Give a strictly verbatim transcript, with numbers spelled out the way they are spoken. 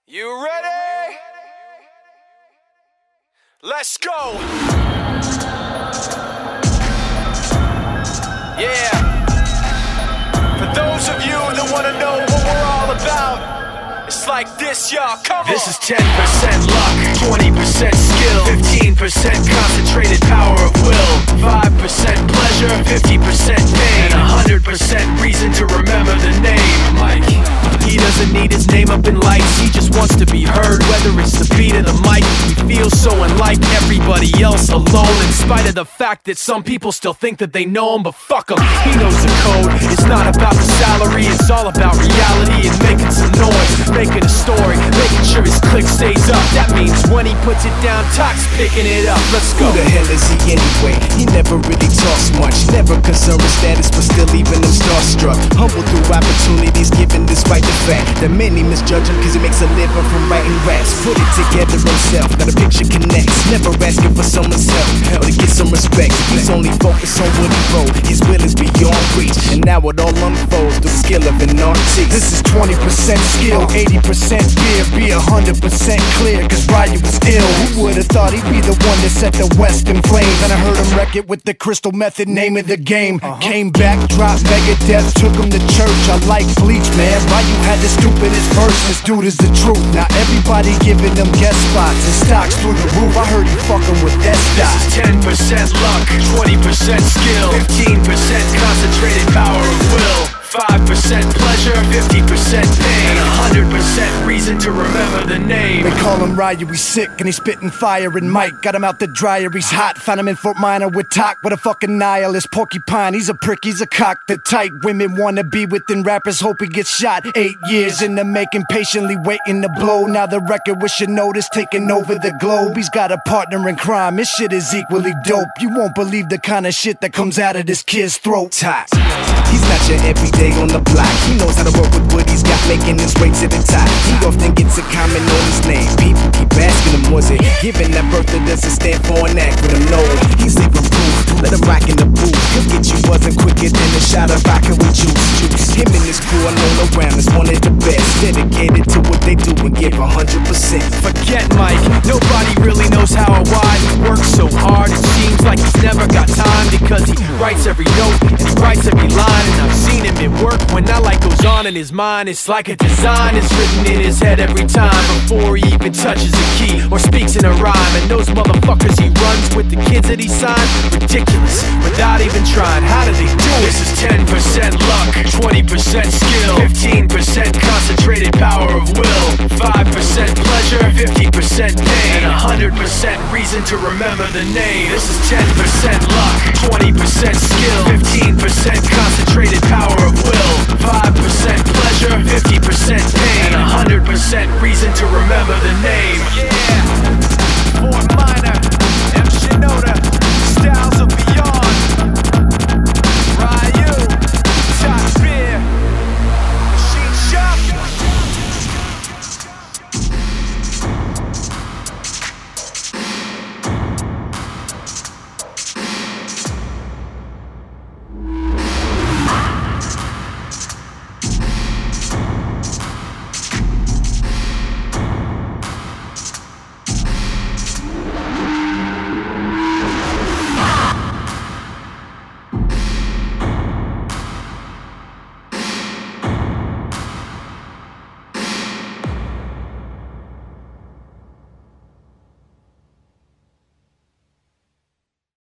You ready? Let's go! Yeah. For those of you that want to know what we're all about, it's like this, y'all. Come on! This is ten percent luck, twenty percent skill, fifteen percent concentrated power of will, five percent pleasure, fifty percent pain, and one hundred percent reason to remember the name Mike. He doesn't need his name up in lights, he just wants to be heard, whether it's the beat of the mic. He feels so unlike everybody else, alone, in spite of the fact that some people still think that they know him, but fuck him, he knows the code. It's not about the salary, it's all about reality and making some noise, making a story, making sure his click stays up. That means when he puts it down, Toc's picking it up. Let's go. Who the hell is he anyway? He never really talks much, never concerned with status, but still even him starstruck. Humble through opportunities given despite the fact that many misjudge him cause he makes a living from writing raps. Put it together himself, now the picture connects, never asking for someone's help or to get some respect. He's only focused on what he wrote, his will is beyond reach, and now it all unfolds through the skill of an artist. This is twenty percent skill, eighty percent beer, be one hundred percent clear, cause Ryu was ill. Who would've thought he'd be the one that set the West in flames? And I heard him wreck it with the Crystal Method, name of the game. uh-huh. Came back, dropped Megadeth, took him to church. I like Bleach, man. Ryu had the stupidest verse, this dude is the truth. Now everybody giving them guest spots and stocks through the roof. I heard he fucking with that stock. This is ten percent luck, twenty percent skill, fifteen percent concentrated power of will, five percent pleasure, fifty percent pain, and one hundred percent reason to remember the name. They call him Ryu, he's sick and he's spitting fire. And Mike got him out the dryer, he's hot. Found him in Fort Minor with Toc, what a fucking nihilist porcupine. He's a prick, he's a cock. The type women wanna be within rappers, hope he gets shot. Eight years in the making, patiently waiting to blow. Now the record with Shinoda's taking over the globe. He's got a partner in crime, his shit is equally dope. You won't believe the kind of shit that comes out of this kid's throat. Toc, he's not your everyday on the block. He knows how to work with what he's got, making his way to the top. He often gets a comment on his name. People keep asking him, was it giving that birth that doesn't stand for an acronym? No, he's leaving proof. Let him rock in the booth. He'll get you buzzing quicker than a shot of vodka with juice. Juice. Him and his crew are known around as one of the best, dedicated to what they do and give one hundred percent. Forget Mike, nobody really knows how or why he works so hard. It seems like he's never got time because he writes every note and he writes every line. And I've seen him at work when that light goes on in his mind. It's like a design is written in his head every time before he even touches a key or speaks in a rhyme. And those motherfuckers he runs with, the kids that he signed, ridiculous, without even trying. How do they do it? This is ten percent luck, twenty percent skill, fifteen percent concentrated power of will, five percent pleasure, fifty percent pain, and one hundred percent reason to remember the name. This is ten percent luck, twenty percent skill, fifteen percent concentrated power of will, five percent pleasure, fifty percent pain, and one hundred percent reason to remember the name. Yeah.